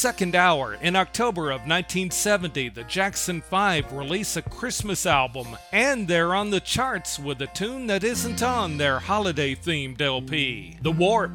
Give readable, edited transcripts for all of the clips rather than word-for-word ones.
second hour, in October of 1970, the Jackson 5 release a Christmas album, and they're on the charts with a tune that isn't on their holiday-themed LP, The Warp.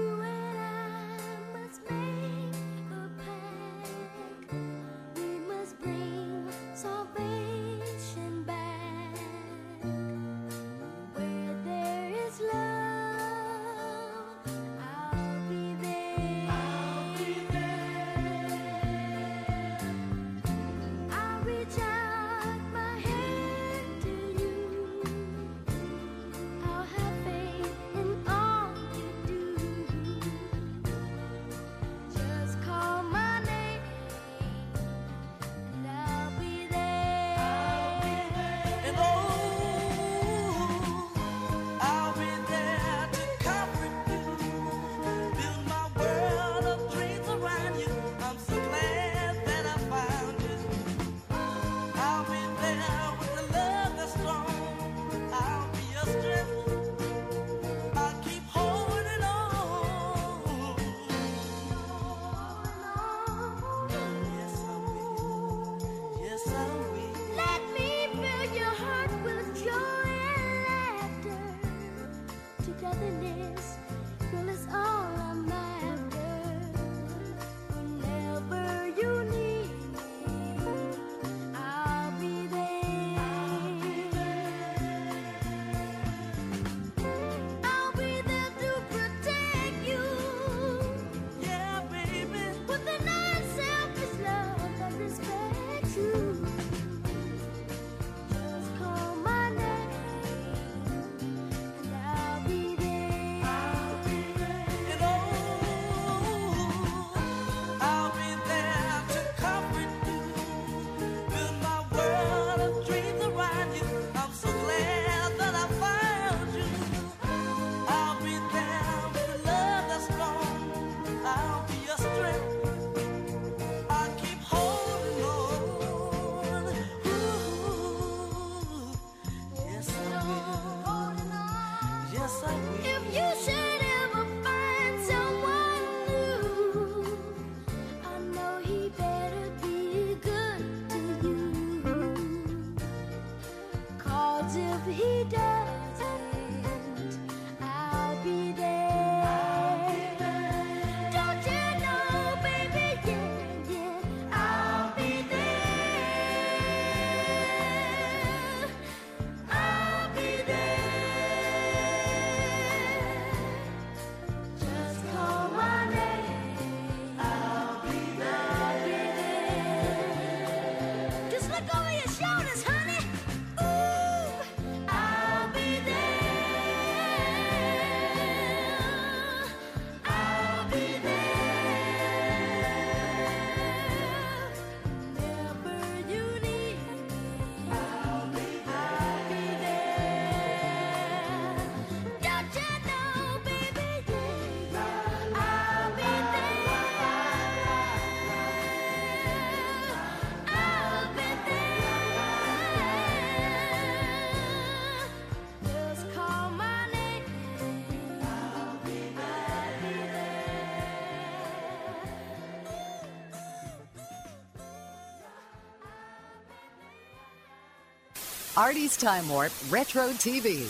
Artie's Time Warp Retro TV.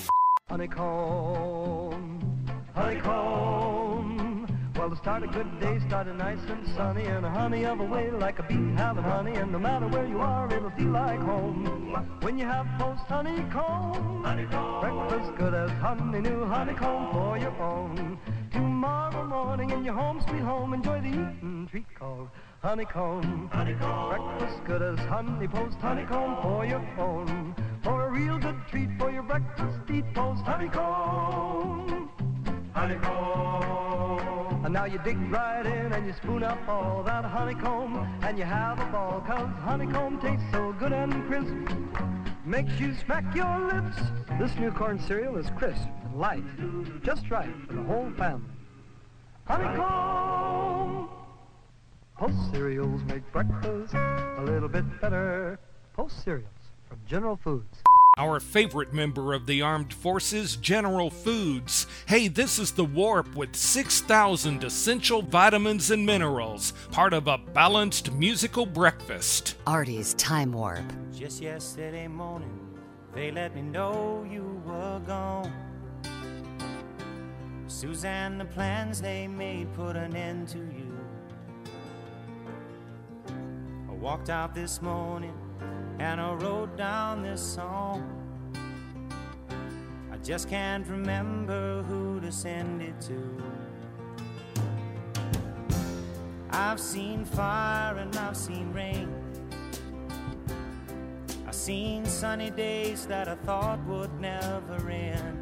Honeycomb, honeycomb. Well, to start a good day, start it nice and sunny, and a honey of a way like a bee having honey, and no matter where you are, it'll feel like home. When you have Post honeycomb, breakfast good as honey, new honeycomb for your own. Tomorrow morning in your home, sweet home, enjoy the eating treat called honeycomb. Breakfast good as honey, Post honeycomb for your own. For a real good treat for your breakfast, eat Post honeycomb. Honeycomb. And now you dig right in and you spoon up all that honeycomb, and you have a ball, 'cause honeycomb tastes so good and crisp. Makes you smack your lips. This new corn cereal is crisp and light, just right for the whole family. Honeycomb. Post cereals make breakfast a little bit better. Post cereals from General Foods. Our favorite member of the armed forces, General Foods. Hey, this is the Warp with 6,000 essential vitamins and minerals, part of a balanced musical breakfast. Artie's Time Warp. Just yesterday morning, they let me know you were gone. Suzanne, the plans they made put an end to you. I walked out this morning and I wrote down this song. I just can't remember who to send it to. I've seen fire and I've seen rain. I've seen sunny days that I thought would never end.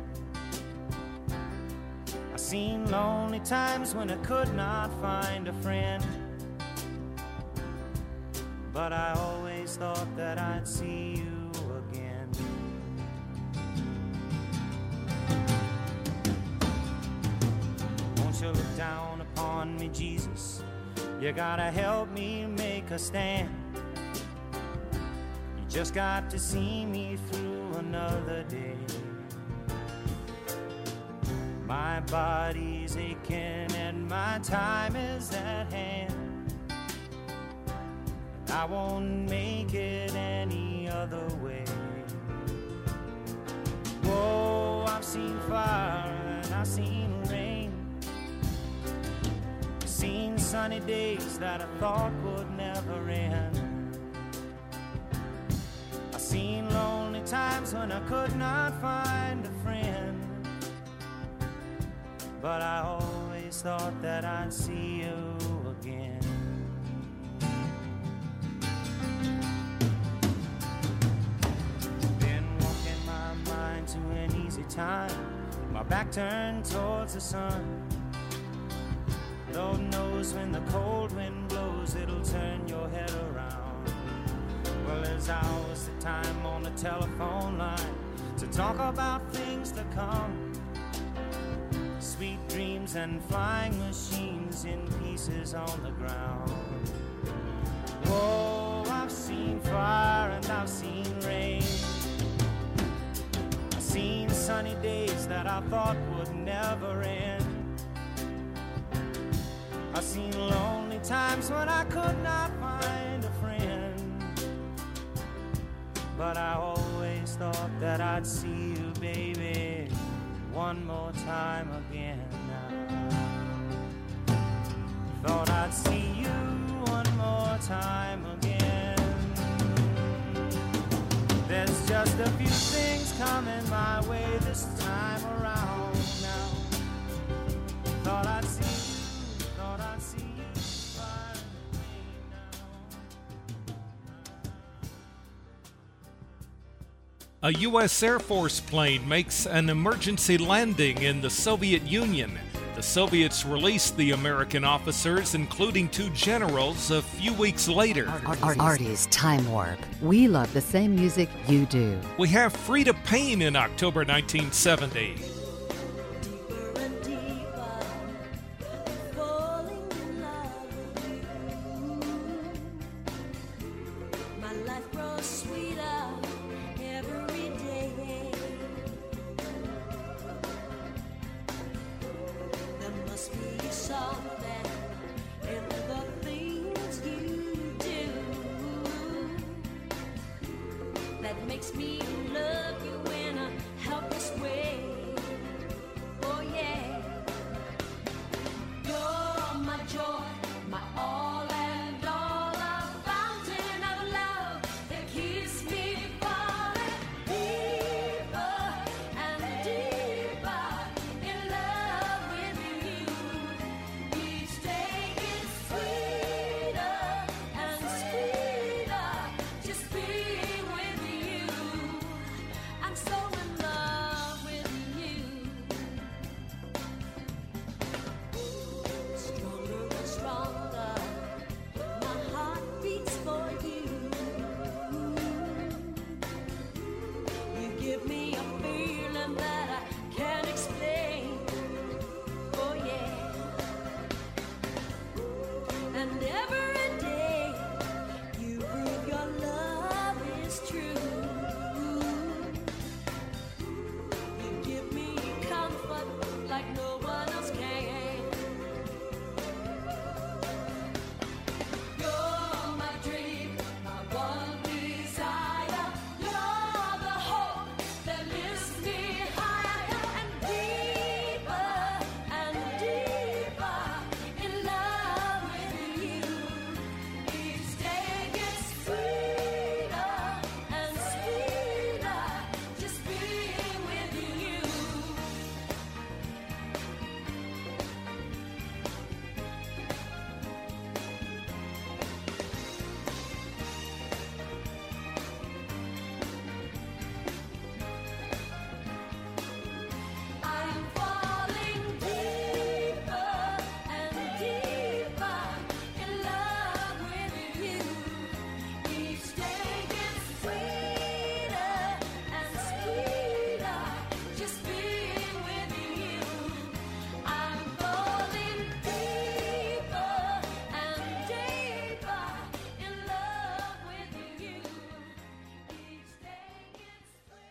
I've seen lonely times when I could not find a friend. But I always thought that I'd see you again. Won't you look down upon me, Jesus? You gotta help me make a stand. You just got to see me through another day. My body's aching and my time is at hand. I won't make it any other way. Whoa, I've seen fire and I've seen rain. I've seen sunny days that I thought would never end. I've seen lonely times when I could not find a friend. But I always thought that I'd see you again. To an easy time, my back turned towards the sun. Lord knows when the cold wind blows, it'll turn your head around. Well, there's hours of time on the telephone line to talk about things to come. Sweet dreams and flying machines in pieces on the ground. Whoa, I've seen fire and I've seen rain. Seen sunny days that I thought would never end. I've seen lonely times when I could not find a friend. But I always thought that I'd see you, baby, one more time again now. Thought I'd see you one more time again. There's just a few things coming my way this time around now. Thought I'd see you, thought I'd see you far away now. A U.S. Air Force plane makes an emergency landing in the Soviet Union. The Soviets released the American officers, including 2 generals, a few weeks later. Artie's Time Warp. We love the same music you do. We have Frida Payne in October 1970. Makes me love you in a helpless way.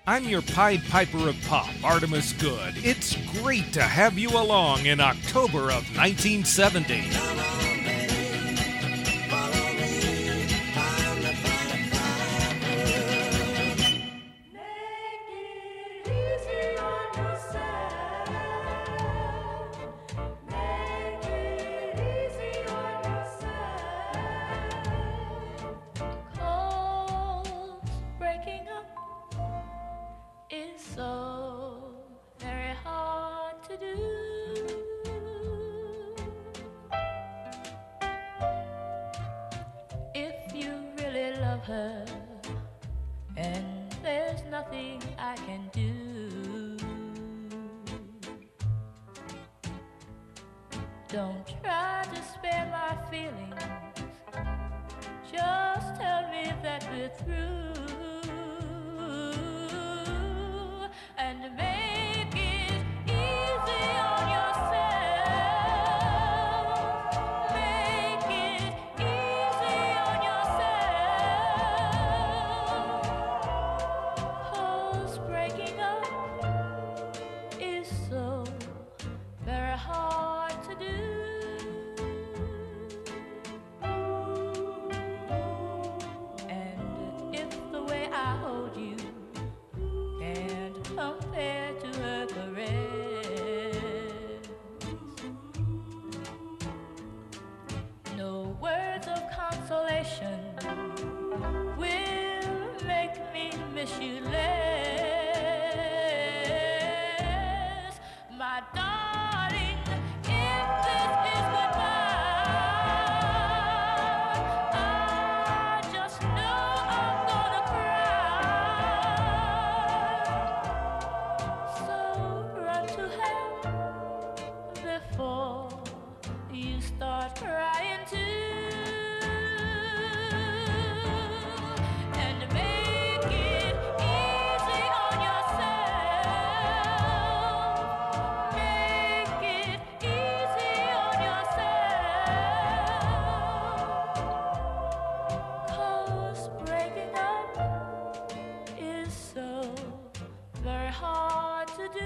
I'm your Pied Piper of Pop, Artemis Good. It's great to have you along in October of 1970. Her, and there's nothing I can do. Don't try to spare my feelings, just tell me that we're through, and make it easy on yourself. Make it easy on yourself. Breaking up is so very hard to do. And if the way I hold you can't compare to her caress, no words of consolation will make me miss you less, my darling. If this is goodbye, I just know I'm gonna cry. So run to help before you start crying too. And make it easy on yourself. Make it easy on yourself. 'Cause breaking up is so very hard to do.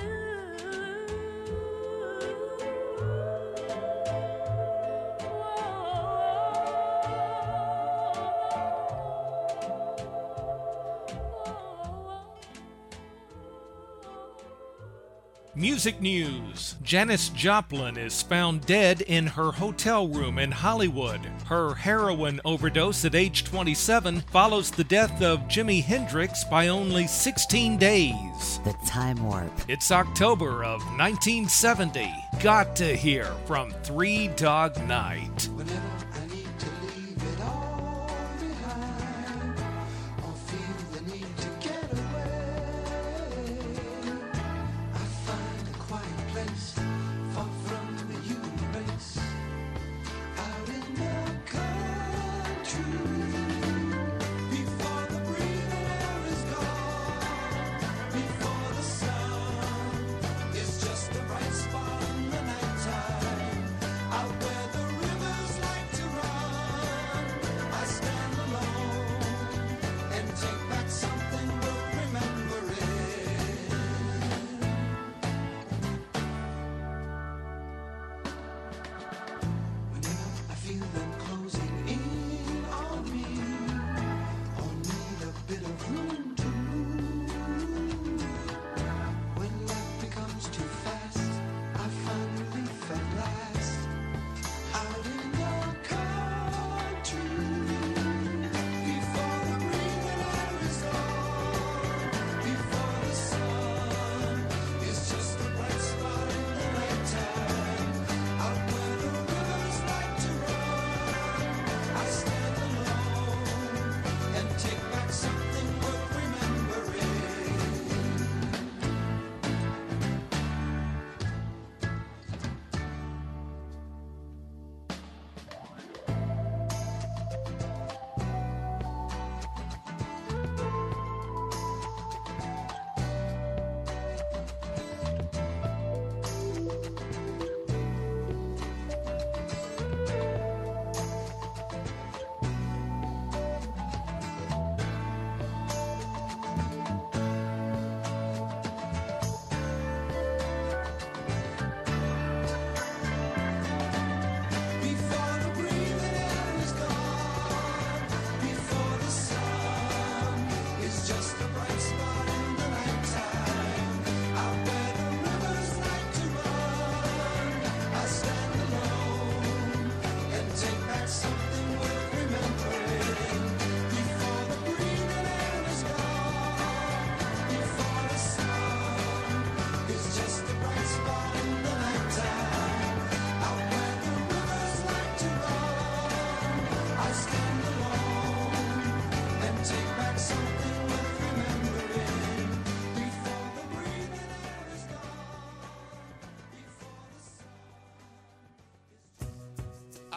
Music news. Janis Joplin is found dead in her hotel room in Hollywood. Her heroin overdose at age 27 follows the death of Jimi Hendrix by only 16 days. The Time Warp. It's October of 1970. Got to hear from Three Dog Night. Whenever I need to leave it all behind, or feel the need to get away, I find a quiet place far from the human race, out in the country. Before the breathing air is gone, before the sun is just the bright spot in the nighttime, out where the rivers like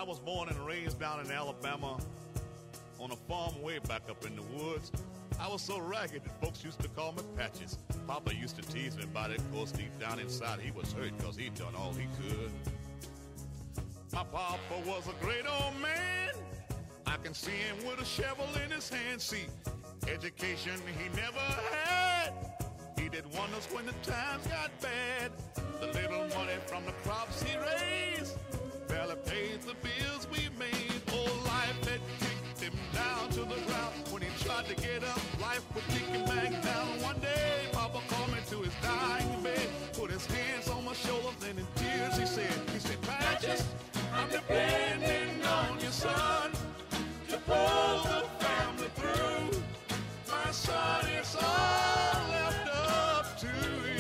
was born and raised down in Alabama on a farm way back up in the woods. I was so ragged that folks used to call me Patches. Papa used to tease me about it. Of course, deep down inside, he was hurt because he'd done all he could. My papa was a great old man. I can see him with a shovel in his hand. See, education he never had. He did wonders when the times got bad. The little money from the crops he raised barely paid the bills we made. Oh, life had kicked him down to the ground. When he tried to get up, life would kick him back down. One day, Papa called me to his dying bed, put his hands on my shoulders, and in tears he said, Patches, I'm depending on you, son, to pull the family through. My son, it's all left up to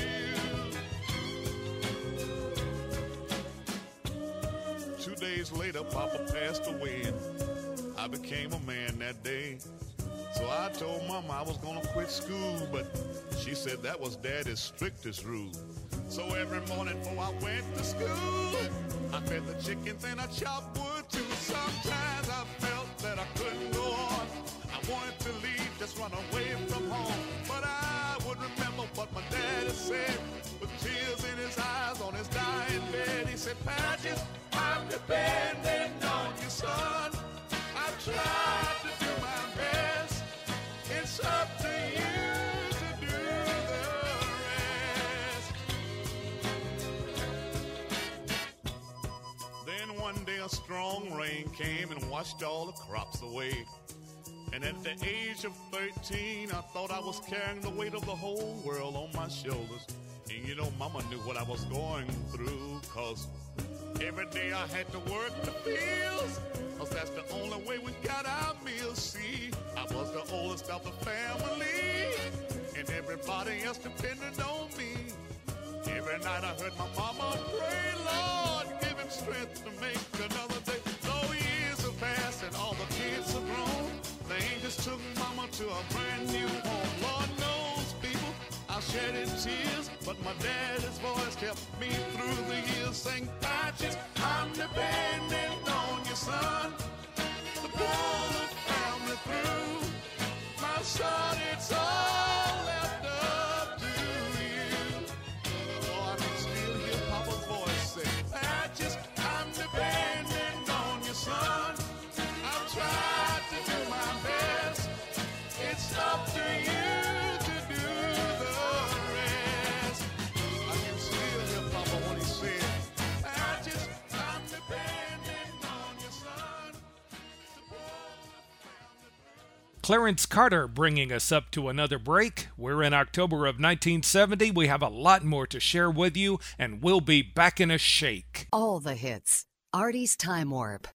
you. 2 days later, Papa passed away, and I became a man that day. So I told Mama I was gonna quit school, but she said that was Daddy's strictest rule. So every morning before I went to school, I fed the chickens and I chopped wood too. Sometimes I felt that I couldn't go on. I wanted to leave, just run away from home. But I would remember what my daddy said, with tears in his eyes on his dying bed. He said, Patches, I'm depending on you, son. I've tried to do my best. It's up to you to do the rest. Then one day a strong rain came and washed all the crops away. And at the age of 13, I thought I was carrying the weight of the whole world on my shoulders. And you know, Mama knew what I was going through, 'cause every day I had to work the fields, 'cause that's the only way we got our meals. See, I was the oldest of the family, and everybody else depended on me. Every night I heard my mama pray, Lord, give him strength to make another day. Though years have passed and all the kids are grown, the angels took Mama to a brand new home. Lord knows, people, I shed in tears, but my daddy's voice kept me through the years, saying, Patches, I'm depending on you, son, to pull the family through. My son, it's all left up to you. Oh, I can still hear Papa's voice say, Patches, I'm depending on you, son. I've tried to do my best. It's up to you to do the rest. I can still hear Papa when he said, Patches, I'm depending on you, son. To pull the family through. Clarence Carter bringing us up to another break. We're in October of 1970. We have a lot more to share with you, and we'll be back in a shake. All the hits. Artie's Time Warp.